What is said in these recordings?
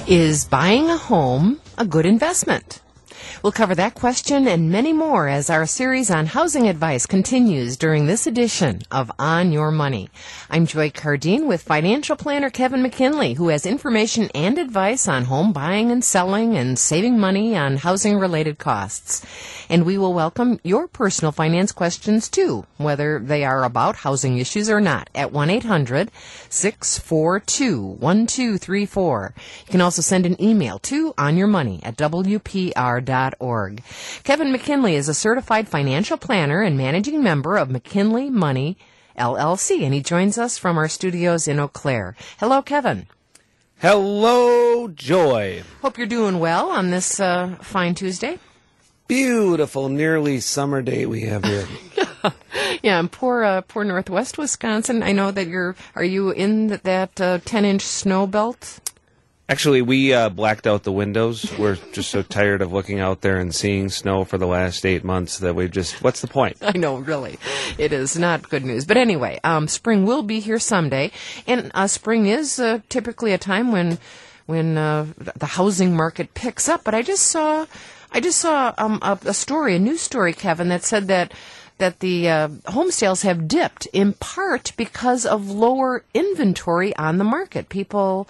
Is buying a home a good investment? We'll cover that question and many more as our series on housing advice continues during this edition of On Your Money. I'm Joy Cardine with financial planner Kevin McKinley, who has information and advice on home buying and selling and saving money on housing-related costs. And we will welcome your personal finance questions, too, whether they are about housing issues or not, at 1-800-642-1234. You can also send an email to onyourmoney@wpr.org. Kevin McKinley is a certified financial planner and managing member of McKinley Money, LLC, and he joins us from our studios in Eau Claire. Hello, Kevin. Hello, Joy. Hope you're doing well on this fine Tuesday. Beautiful, nearly summer day we have here. Yeah, and poor Northwest Wisconsin. I know that are you in that 10-inch snow belt? Actually, we blacked out the windows. We're just so tired of looking out there and seeing snow for the last 8 months that what's the point? I know, really. It is not good news. But anyway, spring will be here someday. And spring is typically a time when the housing market picks up. But I just saw a news story, Kevin, that said that the home sales have dipped in part because of lower inventory on the market. People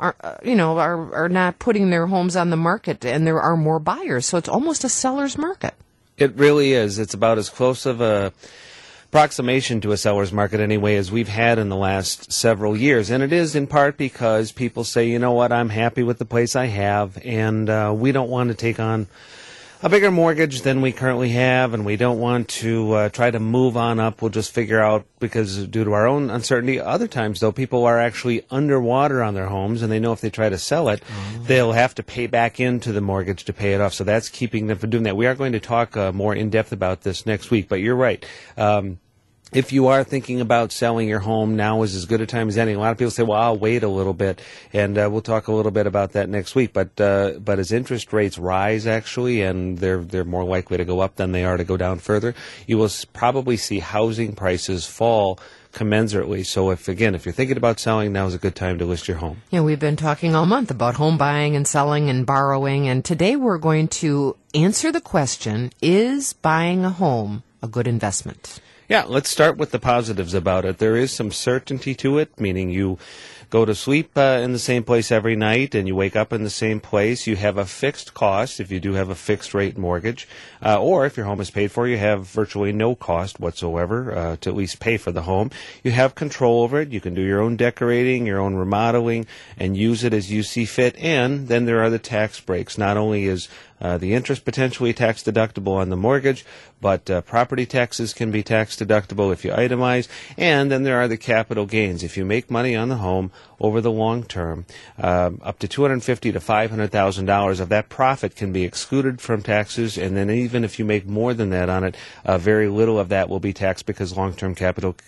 are not putting their homes on the market, and there are more buyers. So it's almost a seller's market. It really is. It's about as close of a approximation to a seller's market anyway as we've had in the last several years. And it is in part because people say, you know what, I'm happy with the place I have, and we don't want to take on a bigger mortgage than we currently have, and we don't want to try to move on up. We'll just figure out, because due to our own uncertainty. Other times, though, people are actually underwater on their homes, and they know if they try to sell it, they'll have to pay back into the mortgage to pay it off. So that's keeping them from doing that. We are going to talk more in depth about this next week, but you're right. If you are thinking about selling your home, now is as good a time as any. A lot of people say, well, I'll wait a little bit, and we'll talk a little bit about that next week. But as interest rates rise, actually, and they're more likely to go up than they are to go down further, you will probably see housing prices fall commensurately. So if you're thinking about selling, now is a good time to list your home. Yeah, we've been talking all month about home buying and selling and borrowing, and today we're going to answer the question, is buying a home a good investment? Yeah, let's start with the positives about it. There is some certainty to it, meaning you go to sleep in the same place every night and you wake up in the same place. You have a fixed cost if you do have a fixed rate mortgage, or if your home is paid for, you have virtually no cost whatsoever to at least pay for the home. You have control over it. You can do your own decorating, your own remodeling, and use it as you see fit. And then there are the tax breaks. Not only is the interest potentially tax deductible on the mortgage, but property taxes can be tax deductible if you itemize. And then there are the capital gains. If you make money on the home over the long term, up to $250,000 to $500,000 of that profit can be excluded from taxes. And then even if you make more than that on it, very little of that will be taxed because long-term capital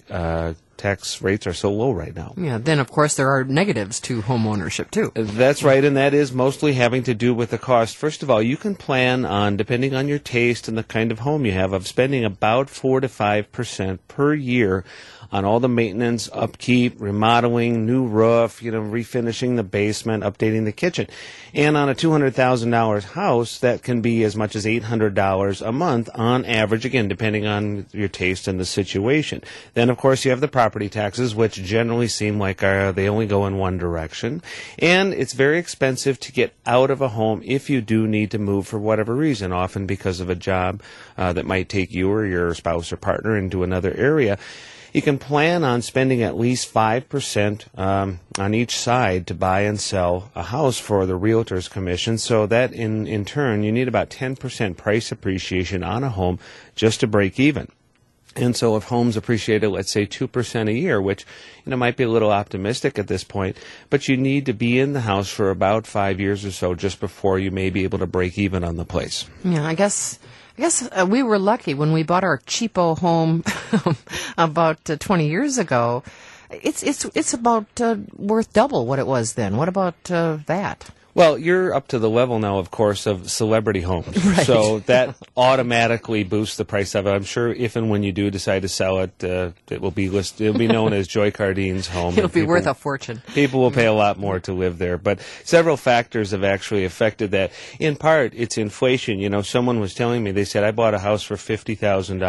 tax rates are so low right now. Yeah, then of course there are negatives to home ownership too. That's right, and that is mostly having to do with the cost. First of all, you can plan on, depending on your taste and the kind of home you have, of spending about 4 to 5% per year on all the maintenance, upkeep, remodeling, new roof, refinishing the basement, updating the kitchen. And on a $200,000 house, that can be as much as $800 a month on average, again, depending on your taste and the situation. Then, of course, you have the property taxes, which generally seem like they only go in one direction. And it's very expensive to get out of a home if you do need to move for whatever reason, often because of a job that might take you or your spouse or partner into another area. You can plan on spending at least 5% on each side to buy and sell a house for the realtor's commission. So that in turn, you need about 10% price appreciation on a home just to break even. And so if homes appreciated, let's say 2% a year, which might be a little optimistic at this point, but you need to be in the house for about 5 years or so just before you may be able to break even on the place. Yeah, I guess we were lucky when we bought our cheapo home about 20 years ago. It's about worth double what it was then. What about that? Well, you're up to the level now, of course, of celebrity homes. Right. So that automatically boosts the price of it. I'm sure if and when you do decide to sell it, it will be listed. It'll be known as Joy Cardine's home. It'll be worth a fortune. People will pay a lot more to live there. But several factors have actually affected that. In part, it's inflation. You know, someone was telling me, they said, I bought a house for $50,000 in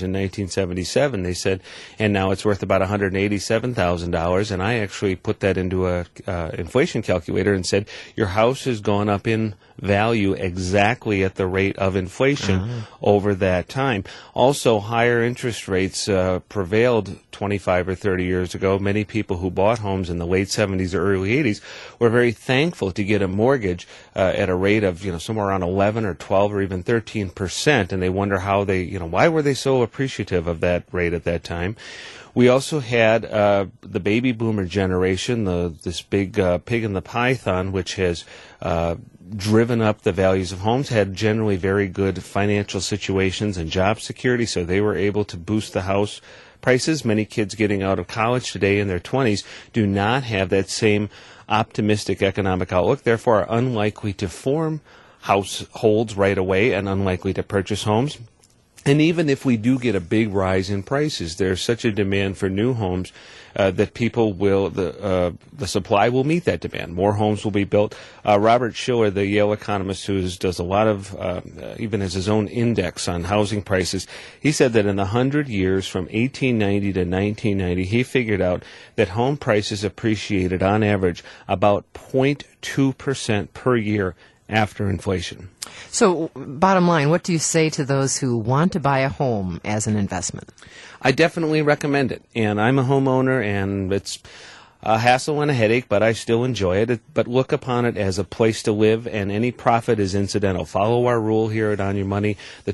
1977. They said, and now it's worth about $187,000. And I actually put that into a inflation calculator and said, your house has gone up in value exactly at the rate of inflation over that time. Also, higher interest rates prevailed 25 or 30 years ago. Many people who bought homes in the late 70s or early 80s were very thankful to get a mortgage at a rate of, somewhere around 11 or 12 or even 13%, and they wonder how why were they so appreciative of that rate at that time. We also had the baby boomer generation, this big pig in the python, which has driven up the values of homes, had generally very good financial situations and job security, so they were able to boost the house prices. Many kids getting out of college today in their 20s do not have that same optimistic economic outlook, therefore are unlikely to form households right away and unlikely to purchase homes. And even if we do get a big rise in prices, there's such a demand for new homes that people will, the supply will meet that demand. More homes will be built. Robert Shiller, the Yale economist who does a lot of, even has his own index on housing prices, he said that in the 100 years from 1890 to 1990, he figured out that home prices appreciated on average about 0.2% per year after inflation. So, bottom line, what do you say to those who want to buy a home as an investment? I definitely recommend it. And I'm a homeowner, and it's a hassle and a headache, but I still enjoy it. But look upon it as a place to live, and any profit is incidental. Follow our rule here at On Your Money, the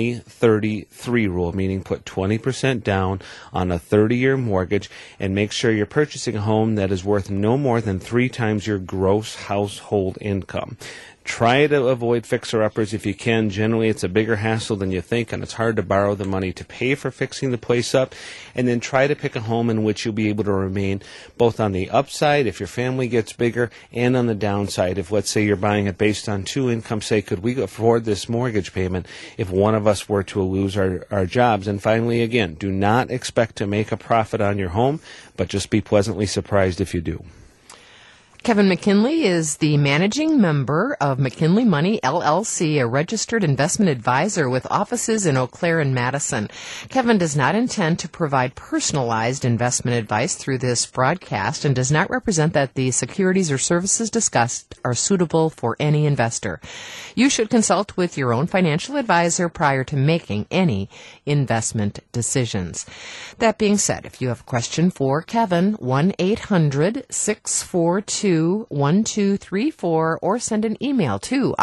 20-30-3 rule, meaning put 20% down on a 30-year mortgage and make sure you're purchasing a home that is worth no more than 3 times your gross household income. Try to avoid fixer-uppers if you can. Generally, it's a bigger hassle than you think, and it's hard to borrow the money to pay for fixing the place up. And then try to pick a home in which you'll be able to remain both on the upside if your family gets bigger and on the downside if, let's say, you're buying it based on 2 incomes. Say, could we afford this mortgage payment if one of us were to lose our jobs? And finally, again, do not expect to make a profit on your home, but just be pleasantly surprised if you do. Kevin McKinley is the managing member of McKinley Money, LLC, a registered investment advisor with offices in Eau Claire and Madison. Kevin does not intend to provide personalized investment advice through this broadcast and does not represent that the securities or services discussed are suitable for any investor. You should consult with your own financial advisor prior to making any investment decisions. That being said, if you have a question for Kevin, 1-800-642-1234 or send an email to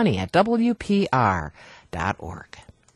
onyourmoney@wpr.org.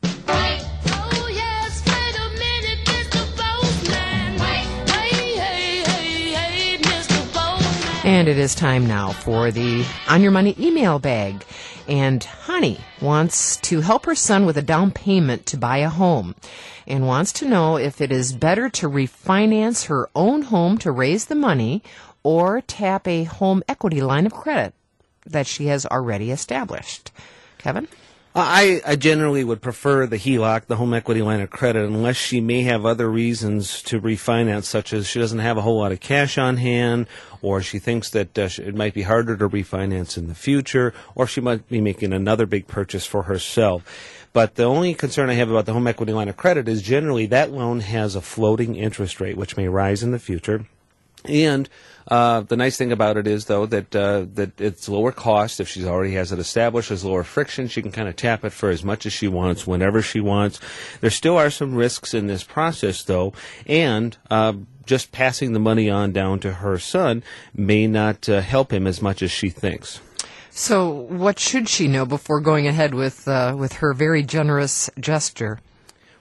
And it is time now for the On Your Money email bag. And Honey wants to help her son with a down payment to buy a home and wants to know if it is better to refinance her own home to raise the money or tap a home equity line of credit that she has already established. Kevin? I generally would prefer the HELOC, the home equity line of credit, unless she may have other reasons to refinance, such as she doesn't have a whole lot of cash on hand, or she thinks that it might be harder to refinance in the future, or she might be making another big purchase for herself. But the only concern I have about the home equity line of credit is generally that loan has a floating interest rate, which may rise in the future. And the nice thing about it is, though, that it's lower cost. If she already has it established, there's lower friction. She can kind of tap it for as much as she wants, whenever she wants. There still are some risks in this process, though, and just passing the money on down to her son may not help him as much as she thinks. So what should she know before going ahead with her very generous gesture?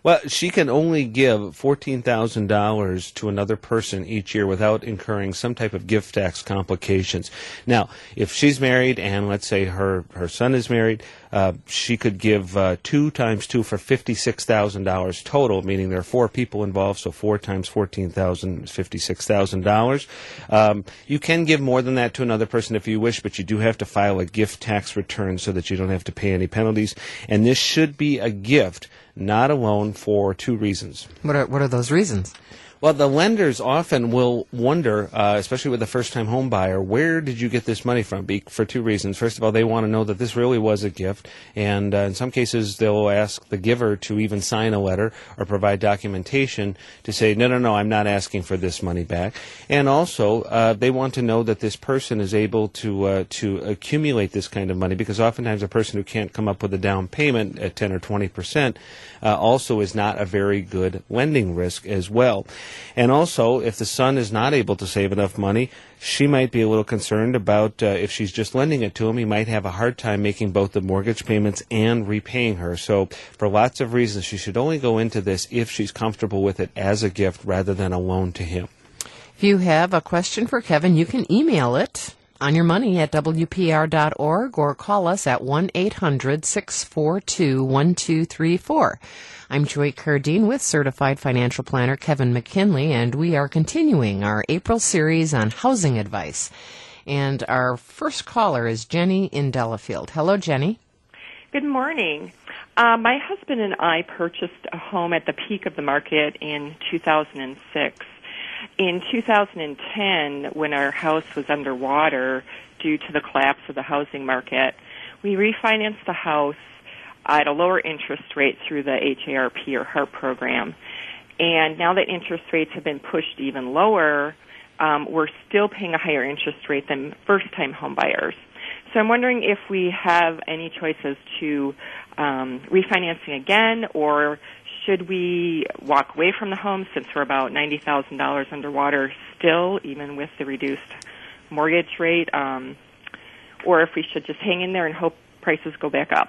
Well, she can only give $14,000 to another person each year without incurring some type of gift tax complications. Now, if she's married and let's say her son is married, she could give 2 times 2 for $56,000 total, meaning there are 4 people involved, so 4 times $14,000 is $56,000. You can give more than that to another person if you wish, but you do have to file a gift tax return so that you don't have to pay any penalties. And this should be a gift, not a loan, for 2 reasons. What are those reasons? Well, the lenders often will wonder, especially with a first-time home buyer, where did you get this money from? For 2 reasons. First of all, they want to know that this really was a gift, and in some cases they'll ask the giver to even sign a letter or provide documentation to say, no, I'm not asking for this money back. And also, they want to know that this person is able to accumulate this kind of money, because oftentimes a person who can't come up with a down payment at 10 or 20% also is not a very good lending risk as well. And also, if the son is not able to save enough money, she might be a little concerned about if she's just lending it to him, he might have a hard time making both the mortgage payments and repaying her. So for lots of reasons, she should only go into this if she's comfortable with it as a gift rather than a loan to him. If you have a question for Kevin, you can email it on your money at WPR.org or call us at 1-800-642-1234. I'm Joy Cardine with Certified Financial Planner Kevin McKinley, and we are continuing our April series on housing advice. And our first caller is Jenny in Delafield. Hello, Jenny. Good morning. My husband and I purchased a home at the peak of the market in 2006. In 2010, when our house was underwater due to the collapse of the housing market, we refinanced the house at a lower interest rate through the HARP or HARP program. And now that interest rates have been pushed even lower, we're still paying a higher interest rate than first-time home buyers. So I'm wondering if we have any choices to refinancing again, or should we walk away from the home since we're about $90,000 underwater still, even with the reduced mortgage rate, or if we should just hang in there and hope prices go back up?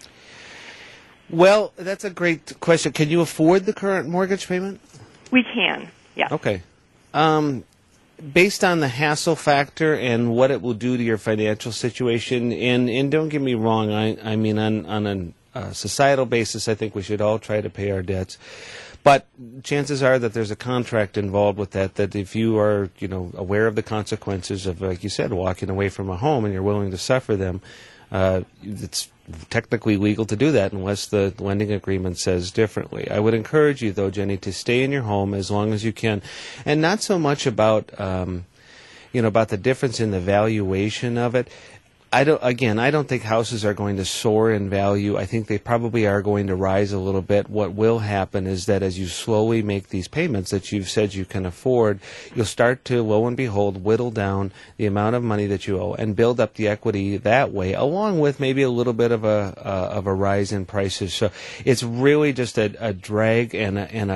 Well, that's a great question. Can you afford the current mortgage payment? We can, yes. Okay. Based on the hassle factor and what it will do to your financial situation, and don't get me wrong, I mean on a societal basis, I think we should all try to pay our debts. But chances are that there's a contract involved with that if you are, aware of the consequences of, like you said, walking away from a home and you're willing to suffer them, it's technically legal to do that unless the lending agreement says differently. I would encourage you, though, Jenny, to stay in your home as long as you can, and not so much about, about the difference in the valuation of it. I don't think houses are going to soar in value. I think they probably are going to rise a little bit. What will happen is that as you slowly make these payments that you've said you can afford, you'll start to, lo and behold, whittle down the amount of money that you owe and build up the equity that way, along with maybe a little bit of a rise in prices. So it's really just a drag and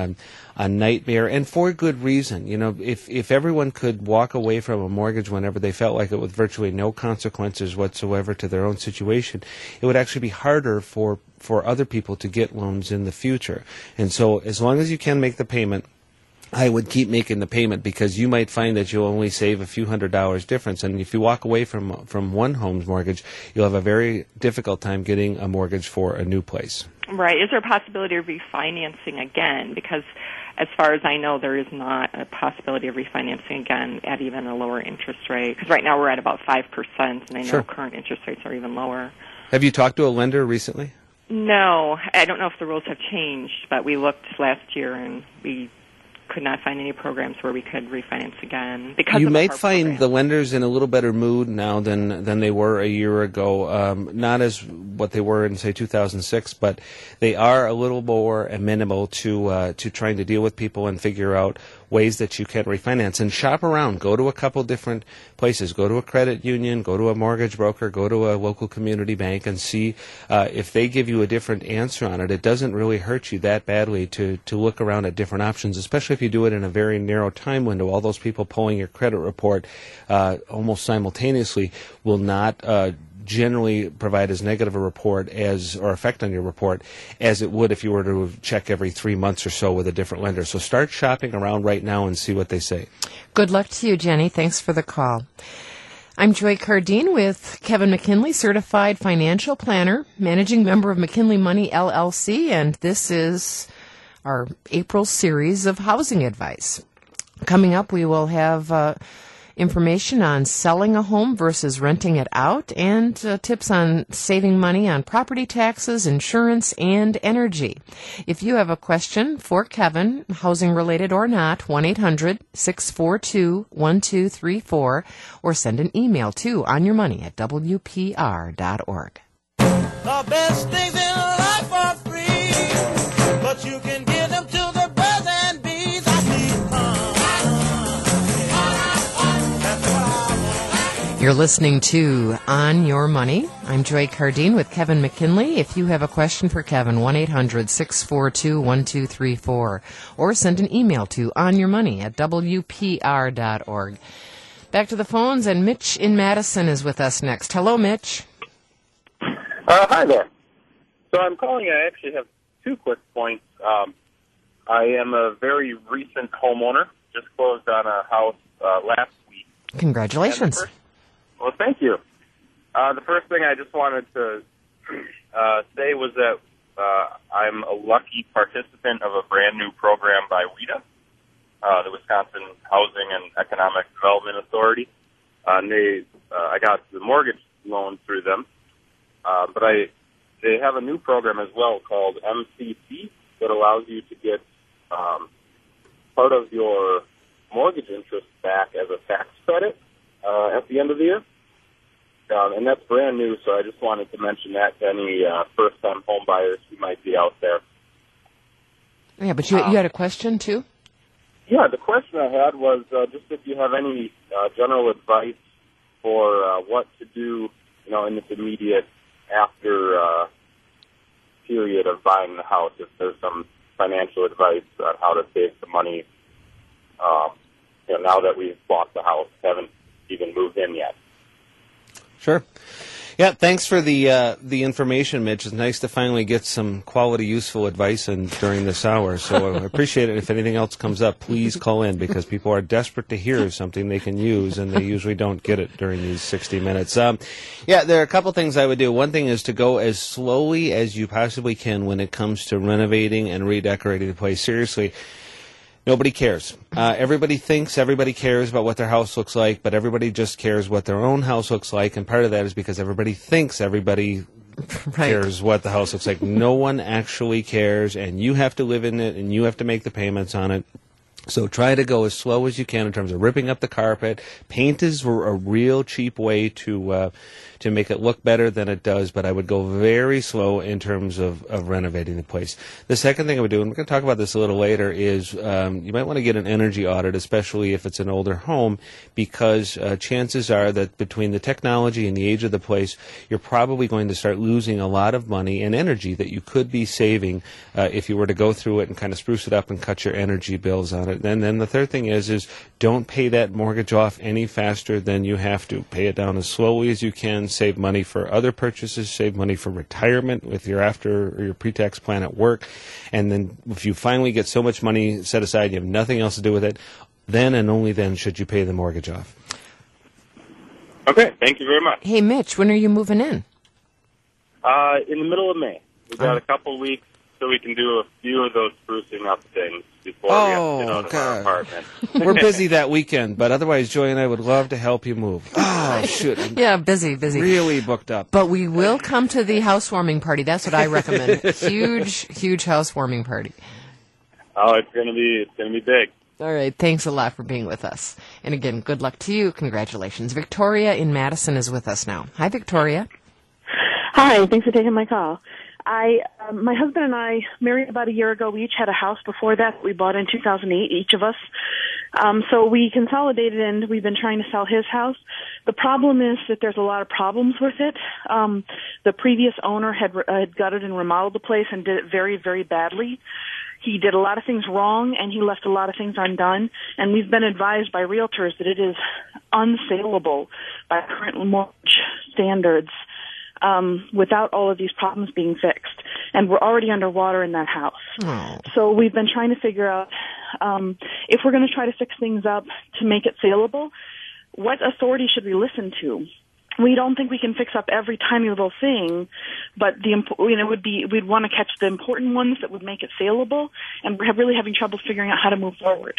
a nightmare, and for good reason. If everyone could walk away from a mortgage whenever they felt like it with virtually no consequences whatsoever to their own situation, it would actually be harder for other people to get loans in the future. And so as long as you can make the payment, I would keep making the payment, because you might find that you'll only save a few $100s difference. And if you walk away from one home's mortgage, you'll have a very difficult time getting a mortgage for a new place. Right. Is there a possibility of refinancing again? Because as far as I know, there is not a possibility of refinancing again at even a lower interest rate. Because right now we're at about 5%, and I know current interest rates are even lower. Have you talked to a lender recently? No. I don't know if the rules have changed, but we looked last year and we could not find any programs where we could refinance again. Because you might find the lenders in a little better mood now than they were a year ago. Not as what they were in, say, 2006, but they are a little more amenable to trying to deal with people and figure out ways that you can refinance. And shop around. Go to a couple different places. Go to a credit union, go to a mortgage broker, go to a local community bank, and see if they give you a different answer on it. It doesn't really hurt you that badly to look around at different options, especially if you do it in a very narrow time window. All those people pulling your credit report almost simultaneously will not generally provide as negative a report or effect on your report as it would if you were to check every 3 months or so with a different lender. So start shopping around right now and see what they say. Good luck to you, Jenny. Thanks for the call. I'm Joy Cardine with Kevin McKinley, Certified Financial Planner, Managing Member of McKinley Money, LLC, and this is our April series of housing advice. Coming up, we will have information on selling a home versus renting it out and tips on saving money on property taxes, insurance, and energy. If you have a question for Kevin, housing-related or not, 1-800-642-1234 or send an email to onyourmoney@wpr.org. The best things in life are free, but you can give them to the birds and bees. You're listening to On Your Money. I'm Joy Cardine with Kevin McKinley. If you have a question for Kevin, 1-800-642-1234 or send an email to onyourmoney@wpr.org. Back to the phones, and Mitch in Madison is with us next. Hello, Mitch. Hi there. So I'm calling. I actually have 2 quick points. I am a very recent homeowner. Just closed on a house last week. Congratulations. Well, thank you. The first thing I just wanted to say was that I'm a lucky participant of a brand new program by WHEDA, the Wisconsin Housing and Economic Development Authority. And I got the mortgage loan through them. But they have a new program as well called MCC that allows you to get part of your mortgage interest back as a tax credit at the end of the year. And that's brand new, so I just wanted to mention that to any first-time home buyers who might be out there. Yeah, but you had a question, too? Yeah, the question I had was just if you have any general advice for what to do, in this immediate after period of buying the house, if there's some financial advice on how to save some money, now that we've bought the house, haven't even moved in yet. Sure. Yeah, thanks for the information, Mitch. It's nice to finally get some quality, useful advice during this hour. So I appreciate it. If anything else comes up, please call in because people are desperate to hear something they can use, and they usually don't get it during these 60 minutes. Yeah, there are a couple things I would do. One thing is to go as slowly as you possibly can when it comes to renovating and redecorating the place. Seriously. Nobody cares. Everybody thinks everybody cares about what their house looks like, but everybody just cares what their own house looks like, and part of that is because everybody thinks everybody cares what the house looks like. No one actually cares, and you have to live in it, and you have to make the payments on it. So try to go as slow as you can in terms of ripping up the carpet. Paint is a real cheap way to make it look better than it does, but I would go very slow in terms of renovating the place. The second thing I would do, and we're going to talk about this a little later, is you might want to get an energy audit, especially if it's an older home, because chances are that between the technology and the age of the place, you're probably going to start losing a lot of money and energy that you could be saving if you were to go through it and kind of spruce it up and cut your energy bills on it. And then the third thing is don't pay that mortgage off any faster than you have to. Pay it down as slowly as you can. Save money for other purchases. Save money for retirement with your after or your pre-tax plan at work. And then if you finally get so much money set aside, you have nothing else to do with it, then and only then should you pay the mortgage off. Okay, thank you very much. Hey, Mitch, when are you moving in? In the middle of May. We've got a couple weeks so we can do a few of those sprucing up things before we have to get out of our apartment. We're busy that weekend, but otherwise, Joy and I would love to help you move. Oh, shoot. Yeah, busy. Really booked up. But we will come to the housewarming party. That's what I recommend. Huge housewarming party. Oh, it's gonna be big. All right. Thanks a lot for being with us. And again, good luck to you. Congratulations. Victoria in Madison is with us now. Hi, Victoria. Hi. Thanks for taking my call. My husband and I married about a year ago. We each had a house before that we bought in 2008, each of us. So we consolidated and we've been trying to sell his house. The problem is that there's a lot of problems with it. The previous owner had gutted and remodeled the place and did it very, very badly. He did a lot of things wrong and he left a lot of things undone. And we've been advised by realtors that it is unsaleable by current mortgage standards. without all of these problems being fixed. And we're already underwater in that house. Oh. So we've been trying to figure out if we're going to try to fix things up to make it saleable, what authority should we listen to? We don't think we can fix up every tiny little thing, but we'd want to catch the important ones that would make it saleable, and we're really having trouble figuring out how to move forward.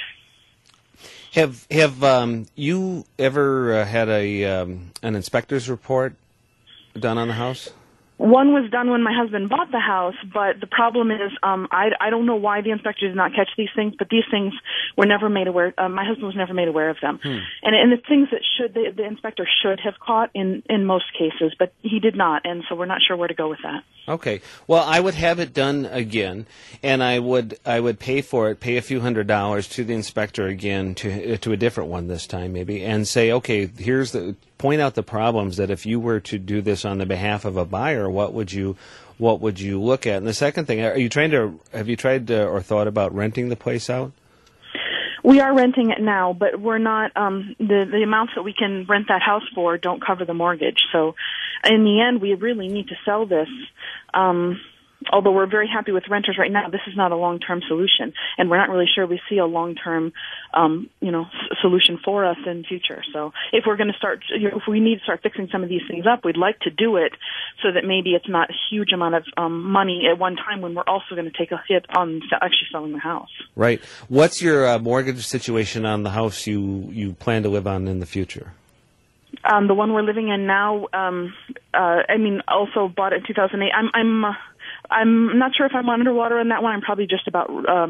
Have you ever had an inspector's report done on the house? One was done when my husband bought the house, but the problem is I don't know why the inspector did not catch these things, but these things were never made aware. My husband was never made aware of them, and the things that the inspector should have caught in most cases, but he did not, and so we're not sure where to go with that. Okay. Well, I would have it done again, and I would pay for it, pay a few $100s to the inspector again, to a different one this time maybe, and say, okay, point out the problems that if you were to do this on the behalf of a buyer, what would you look at? And the second thing, have you tried or thought about renting the place out? We are renting it now, but we're not, the amounts that we can rent that house for don't cover the mortgage. So in the end, we really need to sell this. Although we're very happy with renters right now, this is not a long-term solution, and we're not really sure we see a long-term, solution for us in future. So if we're going to start, if we need to start fixing some of these things up, we'd like to do it so that maybe it's not a huge amount of money at one time when we're also going to take a hit on actually selling the house. Right. What's your mortgage situation on the house you plan to live on in the future? The one we're living in now, also bought it in 2008. I'm not sure if I'm underwater on that one. I'm probably just about,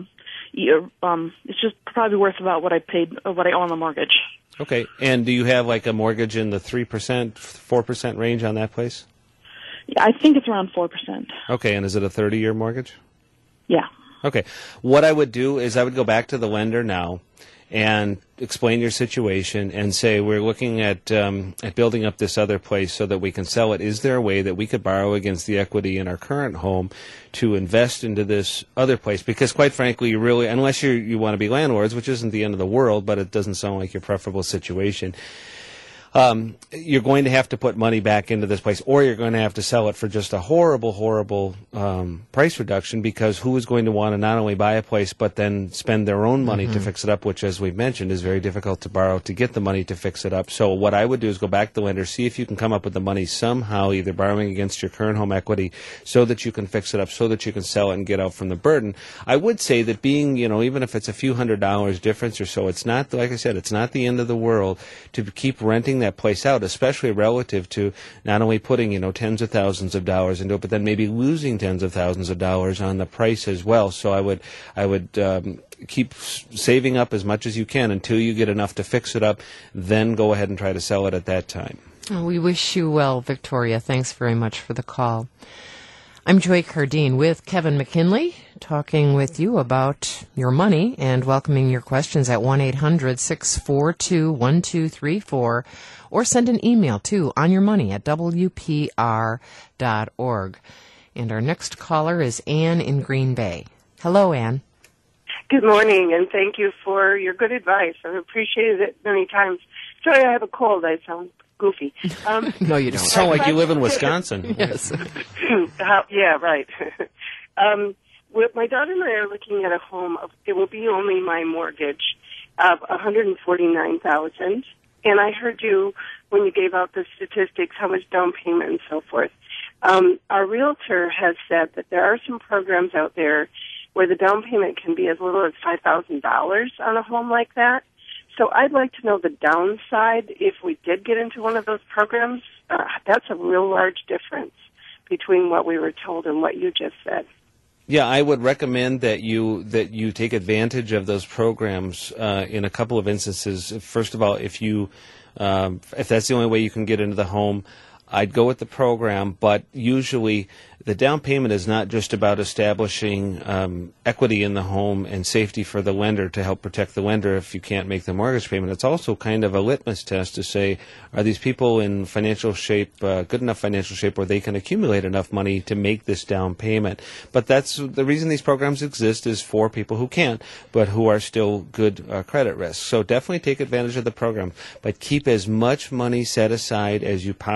it's just probably worth about what I owe on the mortgage. Okay. And do you have like a mortgage in the 3%, 4% range on that place? Yeah, I think it's around 4%. Okay. And is it a 30-year mortgage? Yeah. Okay. What I would do is I would go back to the lender now and explain your situation and say, we're looking at building up this other place so that we can sell it. Is there a way that we could borrow against the equity in our current home to invest into this other place? Because quite frankly, you really, unless you want to be landlords, which isn't the end of the world, but it doesn't sound like your preferable situation, you're going to have to put money back into this place, or you're going to have to sell it for just a horrible, horrible price reduction, because who is going to want to not only buy a place but then spend their own money to fix it up, which, as we've mentioned, is very difficult to borrow to get the money to fix it up. So what I would do is go back to the lender, see if you can come up with the money somehow, either borrowing against your current home equity so that you can fix it up, so that you can sell it and get out from the burden. I would say that being, even if it's a few $100s difference or so, it's not, like I said, it's not the end of the world to keep renting that place out, especially relative to not only putting, tens of thousands of dollars into it, but then maybe losing tens of thousands of dollars on the price as well. So I would keep saving up as much as you can until you get enough to fix it up, then go ahead and try to sell it at that time. We wish you well, Victoria. Thanks very much for the call. I'm Joy Cardine with Kevin McKinley, talking with you about your money and welcoming your questions at 1-800-642-1234, or send an email to onyourmoney@wpr.org. And our next caller is Ann in Green Bay. Hello, Ann. Good morning, and thank you for your good advice. I've appreciated it many times. Sorry, I have a cold. I sound goofy. No, you don't. You sound like you live in Wisconsin. Yes. Yeah, right. My daughter and I are looking at a home. It will be only my mortgage of $149,000. And I heard you when you gave out the statistics, how much down payment and so forth. Our realtor has said that there are some programs out there where the down payment can be as little as $5,000 on a home like that. So I'd like to know the downside if we did get into one of those programs. That's a real large difference between what we were told and what you just said. Yeah, I would recommend that you take advantage of those programs in a couple of instances. First of all, if that's the only way you can get into the home, I'd go with the program, but usually the down payment is not just about establishing equity in the home and safety for the lender to help protect the lender if you can't make the mortgage payment. It's also kind of a litmus test to say, are these people in financial shape, good enough financial shape where they can accumulate enough money to make this down payment? But that's the reason these programs exist, is for people who can't, but who are still good credit risk. So definitely take advantage of the program, but keep as much money set aside as you possibly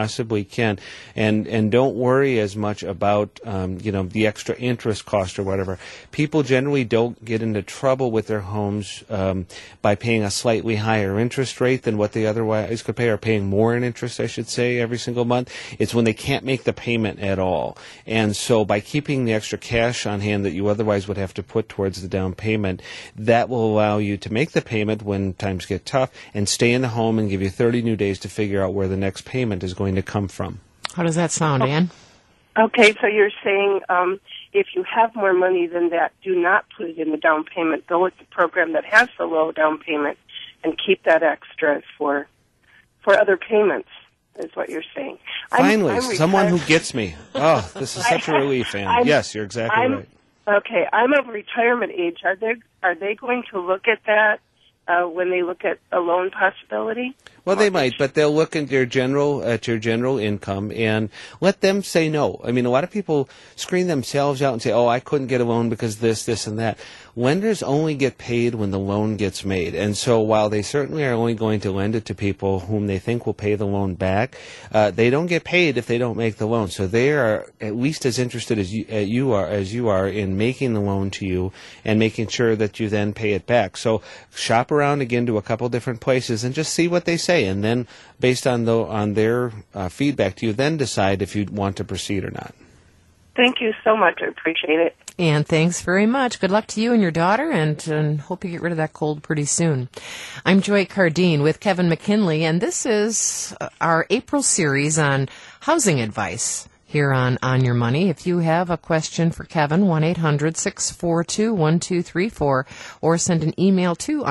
can, and don't worry as much about the extra interest cost or whatever. People generally don't get into trouble with their homes by paying a slightly higher interest rate than what they otherwise could pay, or paying more in interest, I should say, every single month. It's when they can't make the payment at all. And so by keeping the extra cash on hand that you otherwise would have to put towards the down payment, that will allow you to make the payment when times get tough and stay in the home and give you 30 new days to figure out where the next payment is going to come from. How does that sound, Ann? Okay, so you're saying if you have more money than that, do not put it in the down payment. Go with the program that has the low down payment and keep that extra for other payments, is what you're saying. Finally, I'm someone who gets me. Oh, this is such a relief, Ann. Yes, you're exactly right. Okay, I'm of retirement age. Are they going to look at that when they look at a loan possibility? Well, they might, but they'll look at your general income and let them say no. I mean, a lot of people screen themselves out and say, "Oh, I couldn't get a loan because this, and that." Lenders only get paid when the loan gets made, and so while they certainly are only going to lend it to people whom they think will pay the loan back, they don't get paid if they don't make the loan. So they are at least as interested as you are in making the loan to you and making sure that you then pay it back. So shop around again to a couple different places and just see what they say, and then based on their feedback to you, then decide if you want to proceed or not. Thank you so much. I appreciate it. And thanks very much. Good luck to you and your daughter, and hope you get rid of that cold pretty soon. I'm Joy Cardine with Kevin McKinley, and this is our April series on housing advice here on Your Money. If you have a question for Kevin, 1-800-642-1234, or send an email to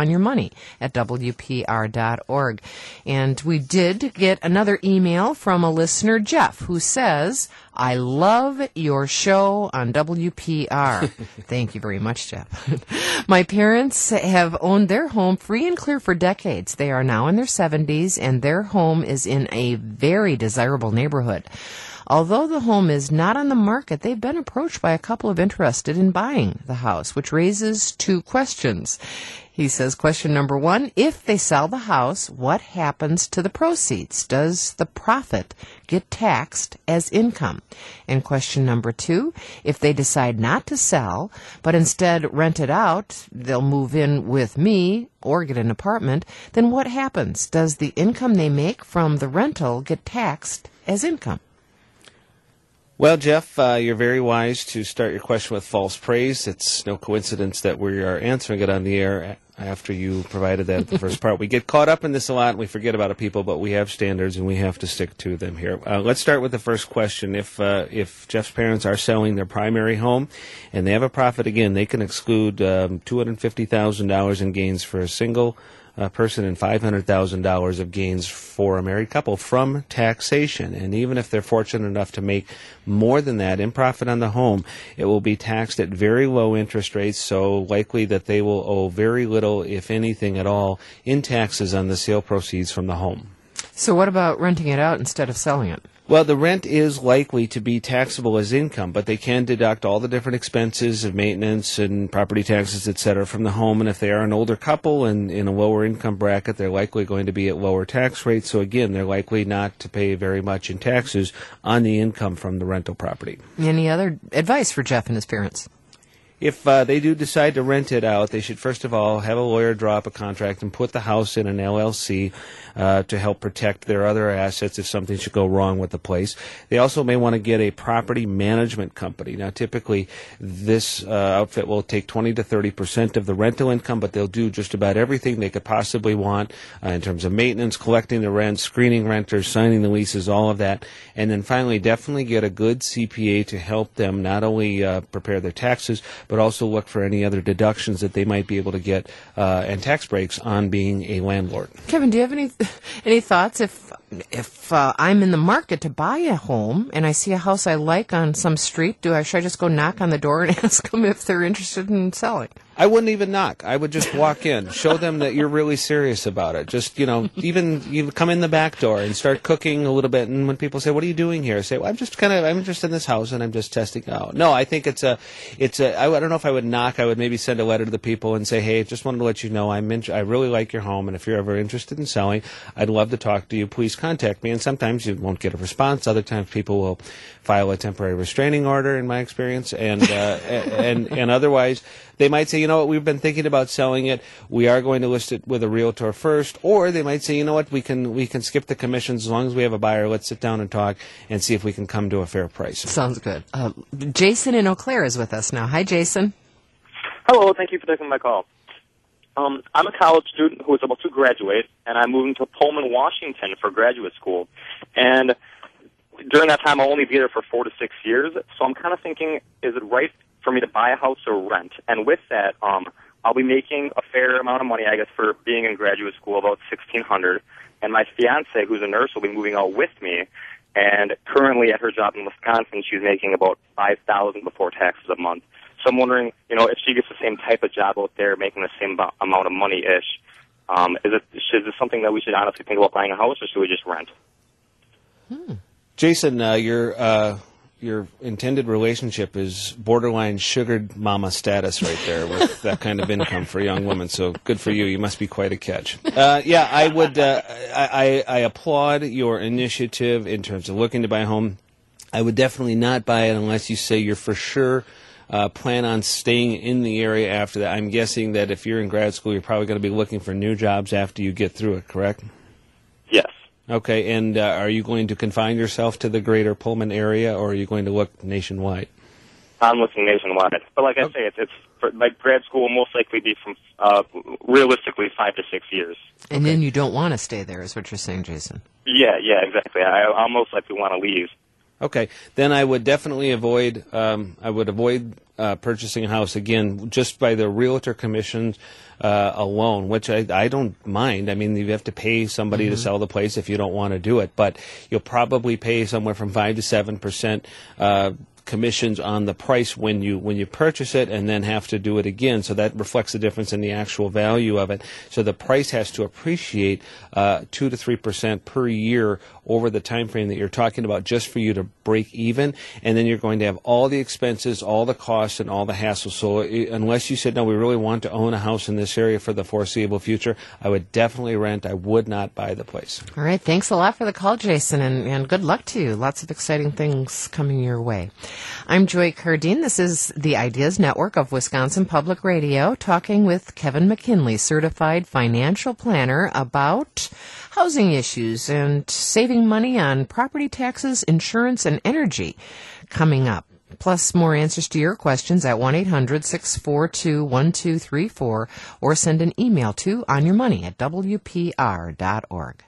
onyourmoney@wpr.org. And we did get another email from a listener, Jeff, who says, "I love your show on WPR." Thank you very much, Jeff. "My parents have owned their home free and clear for decades. They are now in their 70s, and their home is in a very desirable neighborhood. Although the home is not on the market, they've been approached by a couple of interested in buying the house, which raises two questions." He says, question number one, if they sell the house, what happens to the proceeds? Does the profit get taxed as income? And question number two, if they decide not to sell, but instead rent it out, they'll move in with me or get an apartment, then what happens? Does the income they make from the rental get taxed as income? Well, Jeff, you're very wise to start your question with false praise. It's no coincidence that we are answering it on the air after you provided that at the first part. We get caught up in this a lot and we forget about it, people, but we have standards and we have to stick to them here. Let's start with the first question. If Jeff's parents are selling their primary home and they have a profit, again, they can exclude $250,000 in gains for a single person and $500,000 of gains for a married couple from taxation. And even if they're fortunate enough to make more than that in profit on the home, it will be taxed at very low interest rates, so likely that they will owe very little, if anything at all, in taxes on the sale proceeds from the home. So what about renting it out instead of selling it? Well, the rent is likely to be taxable as income, but they can deduct all the different expenses of maintenance and property taxes, et cetera, from the home. And if they are an older couple and in a lower income bracket, they're likely going to be at lower tax rates. So again, they're likely not to pay very much in taxes on the income from the rental property. Any other advice for Jeff and his parents? If they do decide to rent it out, they should first of all have a lawyer draw up a contract and put the house in an LLC to help protect their other assets if something should go wrong with the place. They also may want to get a property management company. Now, typically, this outfit will take 20 to 30% of the rental income, but they'll do just about everything they could possibly want in terms of maintenance, collecting the rent, screening renters, signing the leases, all of that. And then finally, definitely get a good CPA to help them not only prepare their taxes, but also look for any other deductions that they might be able to get and tax breaks on being a landlord. Kevin, do you have any thoughts? If I'm in the market to buy a home and I see a house I like on some street, should I just go knock on the door and ask them if they're interested in selling? I wouldn't even knock. I would just walk in, show them that you're really serious about it. Just, even you come in the back door and start cooking a little bit. And when people say, "What are you doing here?" I say, "Well, I'm interested in this house and I'm just testing it out." No, I think I don't know if I would knock. I would maybe send a letter to the people and say, "Hey, just wanted to let you know I really like your home, and if you're ever interested in selling, I'd love to talk to you. Please contact me." And sometimes you won't get a response. Other times people will file a temporary restraining order, in my experience, and otherwise they might say, "You know what, we've been thinking about selling it. We are going to list it with a realtor first," or they might say, "You know what, we can skip the commissions as long as we have a buyer. Let's sit down and talk and see if we can come to a fair price." Sounds good. Jason in Eau Claire is with us now. Hi, Jason. Hello, thank you for taking my call. I'm a college student who is about to graduate, and I'm moving to Pullman, Washington for graduate school. And during that time, I'll only be there for 4 to 6 years, so I'm kind of thinking, is it right for me to buy a house or rent? And with that, I'll be making a fair amount of money, I guess, for being in graduate school, about $1,600. And my fiance, who's a nurse, will be moving out with me. And currently at her job in Wisconsin, she's making about $5,000 before taxes a month. So I'm wondering, if she gets the same type of job out there, making the same amount of money-ish, is this something that we should honestly think about buying a house, or should we just rent? Jason, your intended relationship is borderline sugar mama status right there with that kind of income for a young woman. So good for you. You must be quite a catch. I would. I applaud your initiative in terms of looking to buy a home. I would definitely not buy it unless you say you're for sure plan on staying in the area after that. I'm guessing that if you're in grad school, you're probably going to be looking for new jobs after you get through it, correct? Yes. Okay, and are you going to confine yourself to the greater Pullman area, or are you going to look nationwide? I'm looking nationwide. But like I say, it's for, like, grad school will most likely be from, realistically, 5 to 6 years. And then you don't want to stay there, is what you're saying, Jason. Yeah, exactly. I'll most likely want to leave. Okay, then I would definitely avoid purchasing a house, again, just by the realtor commissions alone, which I don't mind. I mean, you have to pay somebody to sell the place if you don't want to do it, but you'll probably pay somewhere from 5 to 7% commissions on the price when you purchase it, and then have to do it again. So that reflects the difference in the actual value of it. So the price has to appreciate 2 to 3% per year over the time frame that you're talking about, just for you to break even. And then you're going to have all the expenses, all the costs, and all the hassle. So unless you said, no, we really want to own a house in this area for the foreseeable future, I would definitely rent. I would not buy the place. All right. Thanks a lot for the call, Jason, and good luck to you. Lots of exciting things coming your way. I'm Joy Cardine. This is the Ideas Network of Wisconsin Public Radio, talking with Kevin McKinley, certified financial planner, about housing issues and saving money on property taxes, insurance, and energy coming up. Plus, more answers to your questions at 1-800-642-1234, or send an email to onyourmoney@wpr.org.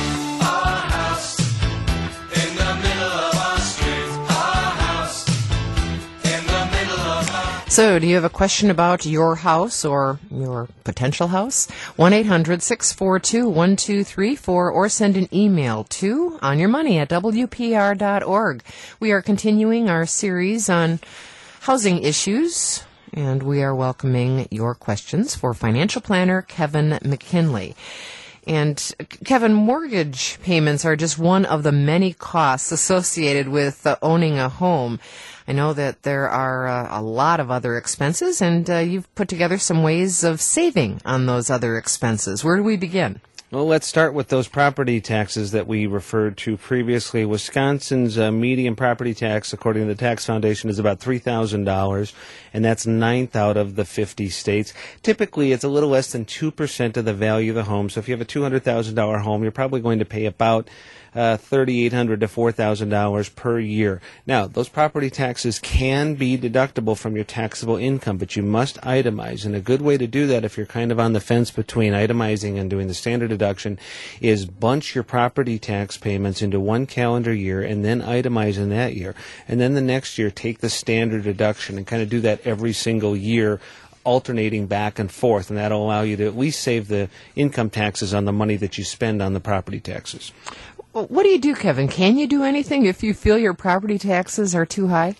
So, do you have a question about your house or your potential house? 1-800-642-1234, or send an email to onyourmoney@wpr.org. We are continuing our series on housing issues, and we are welcoming your questions for financial planner Kevin McKinley. And Kevin, mortgage payments are just one of the many costs associated with owning a home. I know that there are a lot of other expenses, and you've put together some ways of saving on those other expenses. Where do we begin? Well, let's start with those property taxes that we referred to previously. Wisconsin's median property tax, according to the Tax Foundation, is about $3,000, and that's 9th out of the 50 states. Typically, it's a little less than 2% of the value of the home. So if you have a $200,000 home, you're probably going to pay about $3,800 to $4,000 per year. Now, those property taxes can be deductible from your taxable income, but you must itemize. And a good way to do that, if you're kind of on the fence between itemizing and doing the standard deduction, is bunch your property tax payments into one calendar year and then itemize in that year. And then the next year, take the standard deduction and kind of do that every single year, alternating back and forth, and that'll allow you to at least save the income taxes on the money that you spend on the property taxes. What do you do, Kevin? Can you do anything if you feel your property taxes are too high?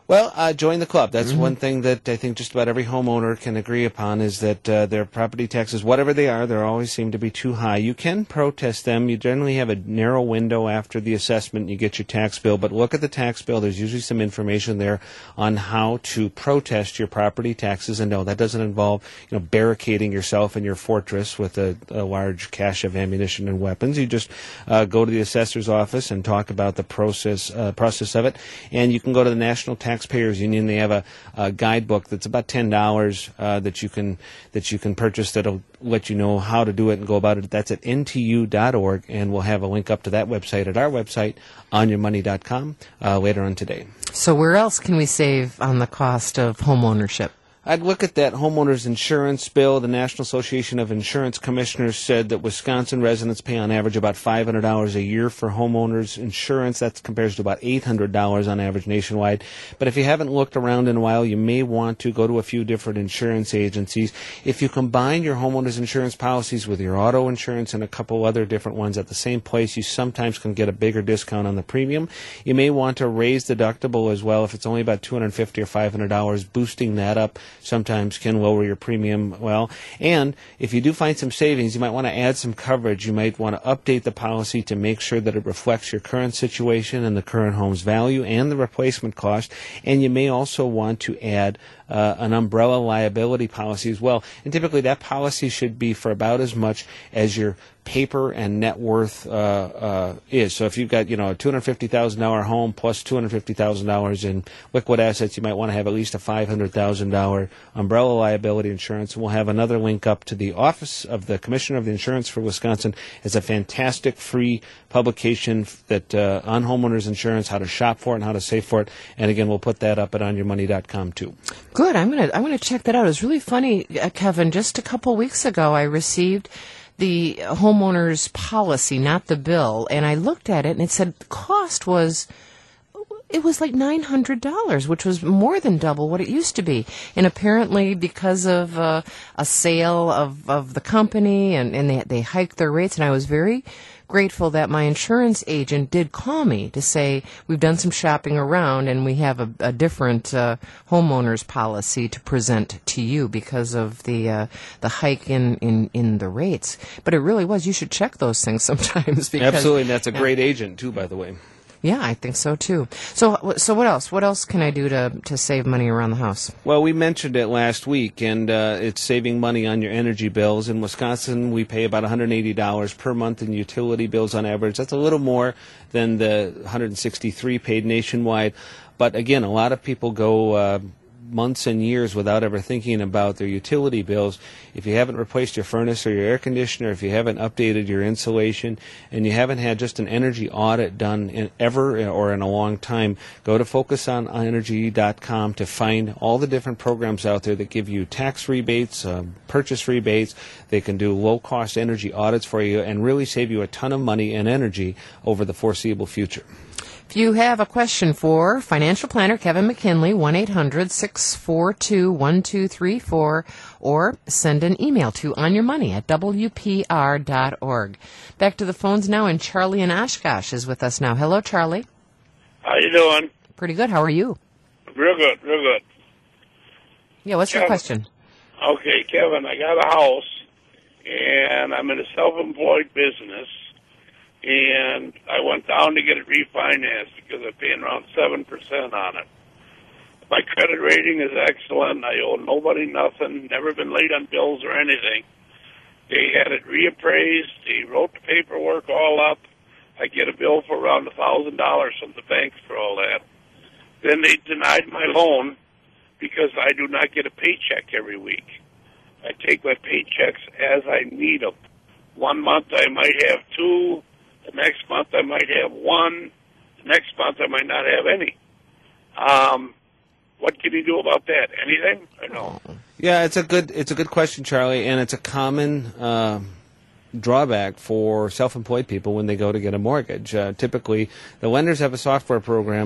Well, join the club. That's one thing that I think just about every homeowner can agree upon is that their property taxes, whatever they are, they always seem to be too high. You can protest them. You generally have a narrow window after the assessment. You get your tax bill, but look at the tax bill. There's usually some information there on how to protest your property taxes. And no, that doesn't involve barricading yourself in your fortress with a large cache of ammunition and weapons. You just go to the assessor's office and talk about the process of it. And you can go to the National Taxpayers Union. They have a guidebook that's about $10 that you can purchase that'll let you know how to do it and go about it. That's at ntu.org, and we'll have a link up to that website at our website, onyourmoney.com, later on today. So where else can we save on the cost of home ownership? I'd look at that homeowner's insurance bill. The National Association of Insurance Commissioners said that Wisconsin residents pay on average about $500 a year for homeowners insurance. That compares to about $800 on average nationwide. But if you haven't looked around in a while, you may want to go to a few different insurance agencies. If you combine your homeowner's insurance policies with your auto insurance and a couple other different ones at the same place, you sometimes can get a bigger discount on the premium. You may want to raise deductible as well. If it's only about $250 or $500, boosting that up sometimes can lower your premium well. And if you do find some savings, you might want to add some coverage. You might want to update the policy to make sure that it reflects your current situation and the current home's value and the replacement cost. And you may also want to add an umbrella liability policy as well. And typically that policy should be for about as much as your paper and net worth is. So if you've got, a $250,000 home plus $250,000 in liquid assets, you might want to have at least a $500,000 umbrella liability insurance. And we'll have another link up to the Office of the Commissioner of the Insurance for Wisconsin. It's a fantastic free publication that on homeowners insurance, how to shop for it and how to save for it. And again, we'll put that up at onyourmoney.com too. Good. I'm gonna check that out. It was really funny, Kevin. Just a couple weeks ago, I received the homeowner's policy, not the bill, and I looked at it, and it said the cost was like $900, which was more than double what it used to be. And apparently, because of a sale of the company, and they hiked their rates, and I was very grateful that my insurance agent did call me to say, we've done some shopping around and we have a different homeowner's policy to present to you because of the hike in the rates. But it really was. You should check those things sometimes. Because, absolutely, and that's a great agent too, by the way. Yeah, I think so too. So what else? What else can I do to save money around the house? Well, we mentioned it last week, and it's saving money on your energy bills. In Wisconsin, we pay about $180 per month in utility bills on average. That's a little more than the $163 paid nationwide. But again, a lot of people go months and years without ever thinking about their utility bills. If you haven't replaced your furnace or your air conditioner, if you haven't updated your insulation, and you haven't had just an energy audit done in a long time, go to focusonenergy.com to find all the different programs out there that give you tax rebates, purchase rebates. They can do low-cost energy audits for you and really save you a ton of money and energy over the foreseeable future. If you have a question for financial planner Kevin McKinley, 1-800-642-1234, or send an email to onyourmoney@wpr.org. Back to the phones now, and Charlie in Oshkosh is with us now. Hello, Charlie. How you doing? Pretty good. How are you? Real good, real good. Yeah, what's your question? Okay, Kevin, I got a house, and I'm in a self-employed business. And I went down to get it refinanced because I'm paying around 7% on it. My credit rating is excellent. I owe nobody nothing, never been late on bills or anything. They had it reappraised. They wrote the paperwork all up. I get a bill for around $1,000 from the bank for all that. Then they denied my loan because I do not get a paycheck every week. I take my paychecks as I need them. 1 month I might have 2. The next month I might have 1. The next month I might not have any. What can you do about that? Anything? Or no? Yeah, it's a good question, Charlie, and it's a common drawback for self-employed people when they go to get a mortgage. Typically, the lenders have a software program that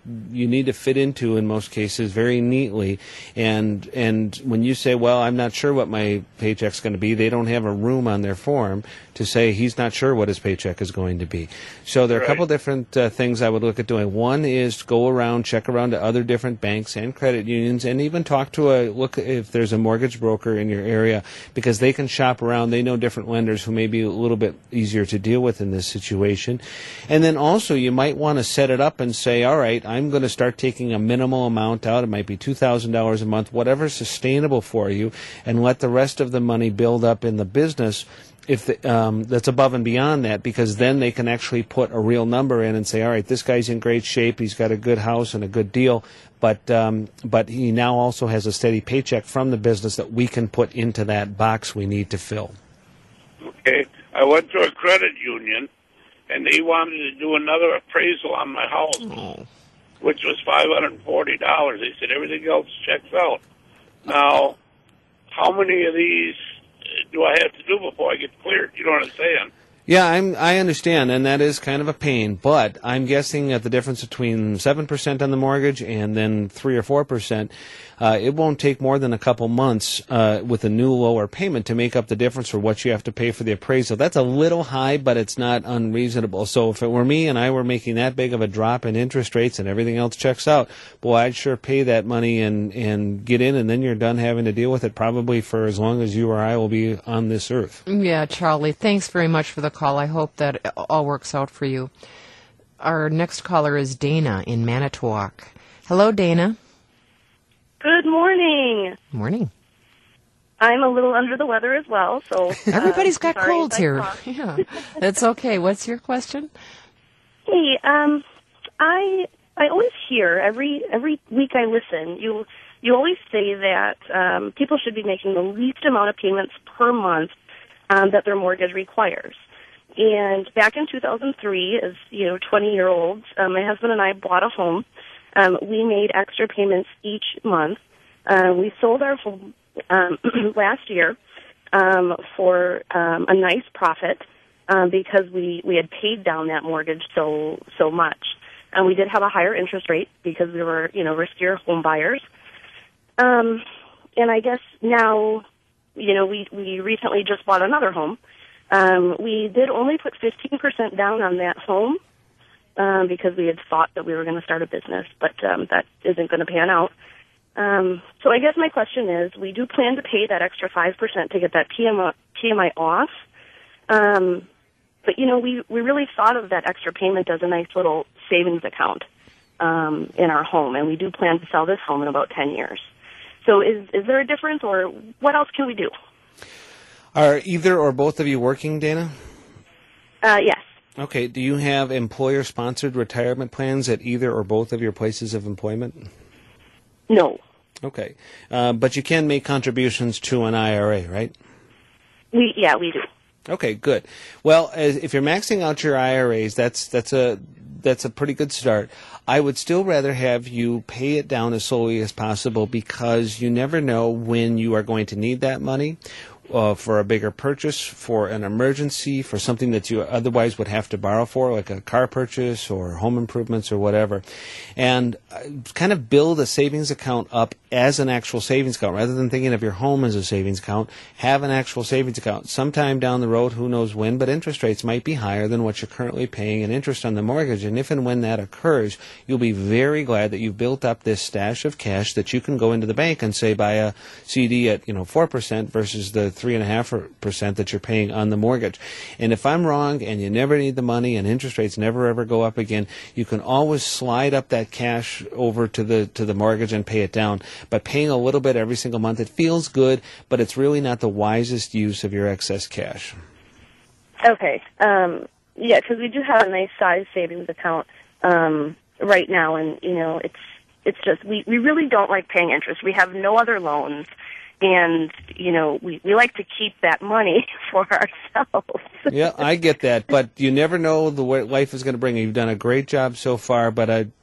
you need to fit into in most cases very neatly. And when you say, well, I'm not sure what my paycheck's going to be, they don't have a room on their form to say he's not sure what his paycheck is going to be. So there are a couple different things I would look at doing. One is go around, check around to other different banks and credit unions, and even talk to look if there's a mortgage broker in your area, because they can shop around. They know different lenders who may be a little bit easier to deal with in this situation. And then also you might want to set it up and say, all right, I'm going to start taking a minimal amount out. It might be $2,000 a month, whatever's sustainable for you, and let the rest of the money build up in the business if that's above and beyond that, because then they can actually put a real number in and say, all right, this guy's in great shape, he's got a good house and a good deal, but he now also has a steady paycheck from the business that we can put into that box we need to fill. Okay. I went to a credit union, and they wanted to do another appraisal on my house, which was $540. They said everything else checks out. Now, how many of these do I have to do before I get cleared? You know what I'm saying? Yeah, I understand, and that is kind of a pain, but I'm guessing that the difference between 7% on the mortgage and then 3 or 4%, it won't take more than a couple months with a new lower payment to make up the difference for what you have to pay for the appraisal. That's a little high, but it's not unreasonable. So if it were me and I were making that big of a drop in interest rates and everything else checks out, boy, I'd sure pay that money and get in, and then you're done having to deal with it probably for as long as you or I will be on this earth. Yeah, Charlie, thanks very much for the call. I hope that all works out for you. Our next caller is Dana in Manitowoc. Hello, Dana. Good morning. Morning. I'm a little under the weather as well, so everybody's got sorry colds here. Yeah, that's okay. What's your question? Hey, I always hear every week I listen. You always say that people should be making the least amount of payments per month that their mortgage requires. And back in 2003, as 20-year-olds, my husband and I bought a home. We made extra payments each month. We sold our home last year for a nice profit because we had paid down that mortgage so much. And we did have a higher interest rate because we were riskier home buyers. And I guess now we recently just bought another home. We did only put 15% down on that home because we had thought that we were going to start a business, but that isn't going to pan out. So I guess my question is, we do plan to pay that extra 5% to get that PMI off. But, we really thought of that extra payment as a nice little savings account in our home, and we do plan to sell this home in about 10 years. So is there a difference, or what else can we do? Are either or both of you working, Dana? Yes. Okay. Do you have employer-sponsored retirement plans at either or both of your places of employment? No. Okay. But you can make contributions to an IRA, right? We do. Okay, good. Well, if you're maxing out your IRAs, that's a pretty good start. I would still rather have you pay it down as slowly as possible, because you never know when you are going to need that money. For a bigger purchase, for an emergency, for something that you otherwise would have to borrow for, like a car purchase or home improvements or whatever. And kind of build a savings account up as an actual savings account. Rather than thinking of your home as a savings account, have an actual savings account. Sometime down the road, who knows when, but interest rates might be higher than what you're currently paying in interest on the mortgage. And if and when that occurs, you'll be very glad that you've built up this stash of cash that you can go into the bank and say, buy a CD at 4% versus the 3.5% that you're paying on the mortgage. And if I'm wrong and you never need the money and interest rates never ever go up again, you can always slide up that cash over to the mortgage and pay it down. By paying a little bit every single month, it feels good, but it's really not the wisest use of your excess cash. Okay. Yeah, because we do have a nice size savings account right now, and it's just we really don't like paying interest. We have no other loans. And, we like to keep that money for ourselves. Yeah, I get that. But you never know what life is going to bring. You've done a great job so far, but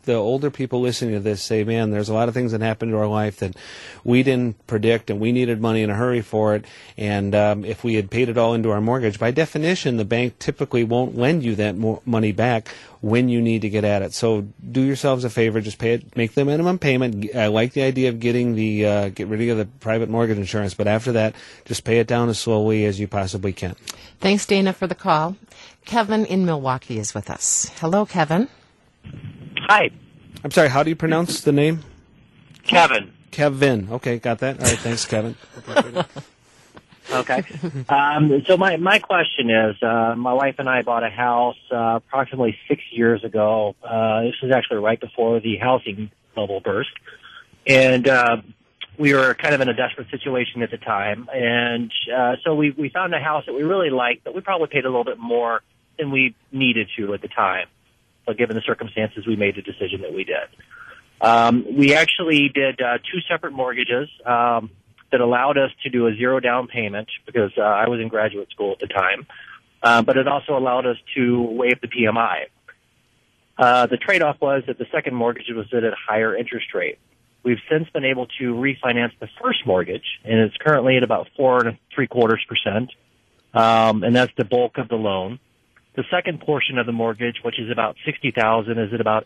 the older people listening to this say, man, there's a lot of things that happened to our life that we didn't predict, and we needed money in a hurry for it. And if we had paid it all into our mortgage, by definition, the bank typically won't lend you that money back when you need to get at it. So do yourselves a favor, just pay it, make the minimum payment. I like the idea of getting the get rid of the private mortgage insurance, but after that, just pay it down as slowly as you possibly can. Thanks, Dana, for the call. Kevin in Milwaukee is with us. Hello, Kevin. Hi. I'm sorry, how do you pronounce the name? Kevin. Kevin. Okay, got that. All right, thanks, Kevin. Okay. So my question is, my wife and I bought a house approximately 6 years ago. This was actually right before the housing bubble burst. And we were kind of in a desperate situation at the time. And so we found a house that we really liked, but we probably paid a little bit more than we needed to at the time. So given the circumstances, we made the decision that we did. We actually did 2 separate mortgages that allowed us to do a 0 down payment because I was in graduate school at the time. But it also allowed us to waive the PMI. The trade-off was that the second mortgage was at a higher interest rate. We've since been able to refinance the first mortgage, and it's currently at about 4.75%, and that's the bulk of the loan. The second portion of the mortgage, which is about $60,000, is at about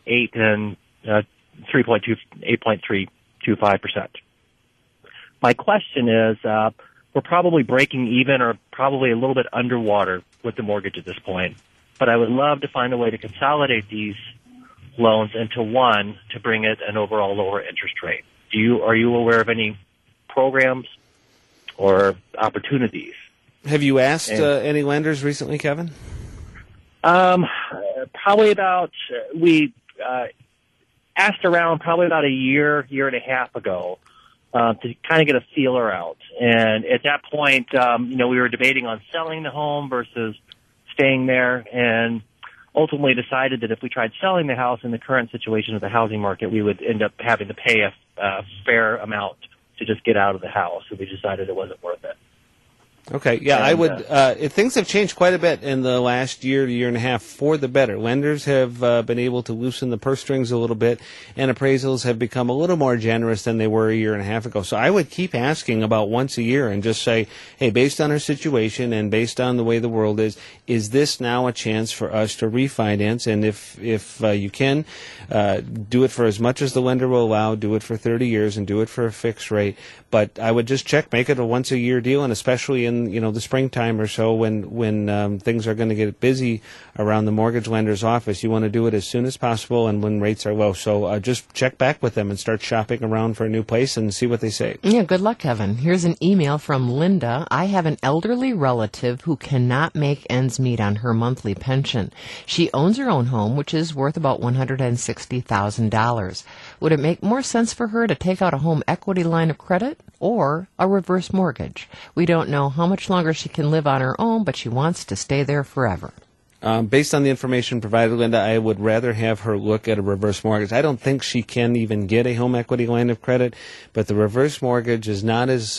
8.325%. My question is, we're probably breaking even or probably a little bit underwater with the mortgage at this point, but I would love to find a way to consolidate these loans into one to bring it an overall lower interest rate. Are you aware of any programs or opportunities? Have you asked any lenders recently, Kevin? Probably about, we asked around probably about a year and a half ago to kind of get a feeler out. And at that point, we were debating on selling the home versus staying there, and ultimately decided that if we tried selling the house in the current situation of the housing market, we would end up having to pay a fair amount to just get out of the house. So we decided it wasn't worth it. Okay, yeah, I would. Things have changed quite a bit in the last year and a half for the better. Lenders have been able to loosen the purse strings a little bit, and appraisals have become a little more generous than they were a year and a half ago. So I would keep asking about once a year and just say, hey, based on our situation and based on the way the world is this now a chance for us to refinance? And if you can, do it for as much as the lender will allow, do it for 30 years, and do it for a fixed rate. But I would just check, make it a once-a-year deal, and especially in the springtime or so when things are going to get busy around the mortgage lender's office, you want to do it as soon as possible and when rates are low. So just check back with them and start shopping around for a new place and see what they say. Yeah, good luck, Kevin. Here's an email from Linda. I have an elderly relative who cannot make ends meet on her monthly pension. She owns her own home, which is worth about $160,000. Would it make more sense for her to take out a home equity line of credit or a reverse mortgage? We don't know how much longer she can live on her own, but she wants to stay there forever. Based on the information provided, Linda, I would rather have her look at a reverse mortgage. I don't think she can even get a home equity line of credit, but the reverse mortgage is not as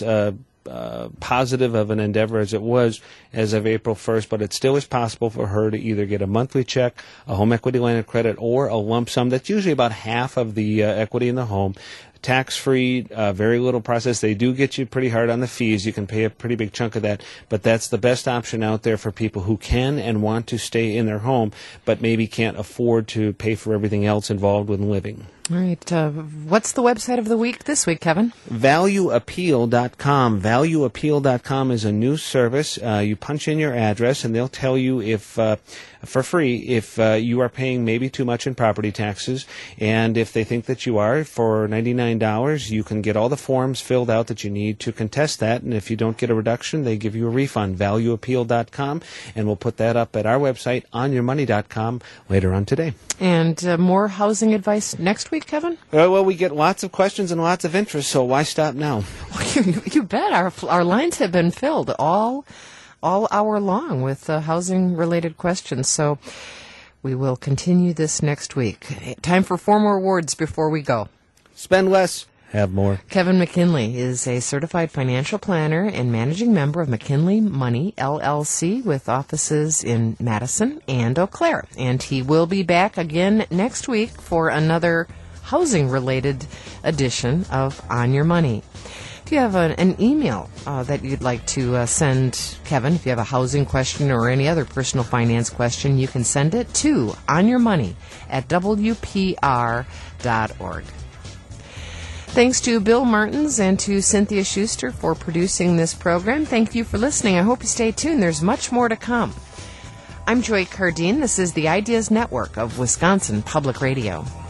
positive of an endeavor as it was as of April 1st, but it still is possible for her to either get a monthly check, a home equity line of credit, or a lump sum. That's usually about half of the equity in the home. Tax-free, very little process. They do get you pretty hard on the fees. You can pay a pretty big chunk of that, but that's the best option out there for people who can and want to stay in their home, but maybe can't afford to pay for everything else involved with living. All right. What's the website of the week this week, Kevin? ValueAppeal.com. ValueAppeal.com is a new service. You punch in your address, and they'll tell you if, for free, if you are paying maybe too much in property taxes. And if they think that you are, for $99, you can get all the forms filled out that you need to contest that. And if you don't get a reduction, they give you a refund. ValueAppeal.com. And we'll put that up at our website, onyourmoney.com, later on today. And more housing advice next week, Kevin? Well, we get lots of questions and lots of interest, so why stop now? You bet. Our lines have been filled all hour long with housing-related questions, so we will continue this next week. Time for 4 more words before we go. Spend less. have more. Kevin McKinley is a certified financial planner and managing member of McKinley Money, LLC, with offices in Madison and Eau Claire. And he will be back again next week for another housing-related edition of On Your Money. If you have an email that you'd like to send Kevin, if you have a housing question or any other personal finance question, you can send it to onyourmoney@wpr.org. Thanks to Bill Martins and to Cynthia Schuster for producing this program. Thank you for listening. I hope you stay tuned. There's much more to come. I'm Joy Cardine. This is the Ideas Network of Wisconsin Public Radio.